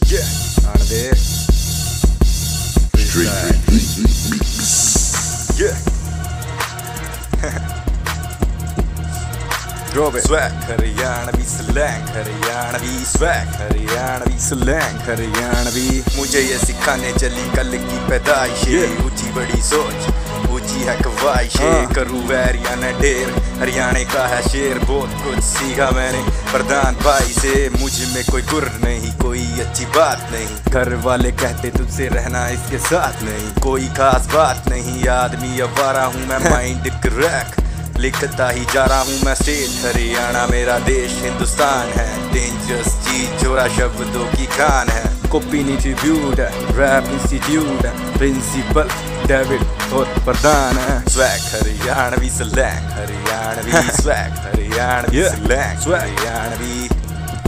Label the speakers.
Speaker 1: Yeah, on there.
Speaker 2: Street mix.
Speaker 1: Yeah. Drop it. Swag, Haryanvi slang, Haryanvi swag, Haryanvi slang, Haryanvi. मुझे ये सिखाने चली कल की पैदाइश, ऊंची बड़ी सोच, ऊंची है ख्वाहिश, करूँ वैरिया न ढेर, हरियाणे का है शेर। बहुत कुछ सीखा मैंने प्रधान भाई से, मुझ में कोई गुर नहीं, कोई अच्छी बात नहीं। घर वाले कहते तुझसे रहना इसके साथ नहीं, कोई खास बात नहीं। आदमी अवारा हूँ मैं, माइंड क्रैक लिखता ही जा रहा हूँ मैं। स्टेट हरियाणा मेरा देश हिंदुस्तान है, डेंजरस चीज छोरा शब्दों की खान है। कॉपी ट्रिब्यूट है, रैप इंस्टीट्यूट है, प्रिंसिपल डेविड और प्रधान है। Swag Haryanvi slang, Haryanvi swag, Haryanvi slang, Haryanvi.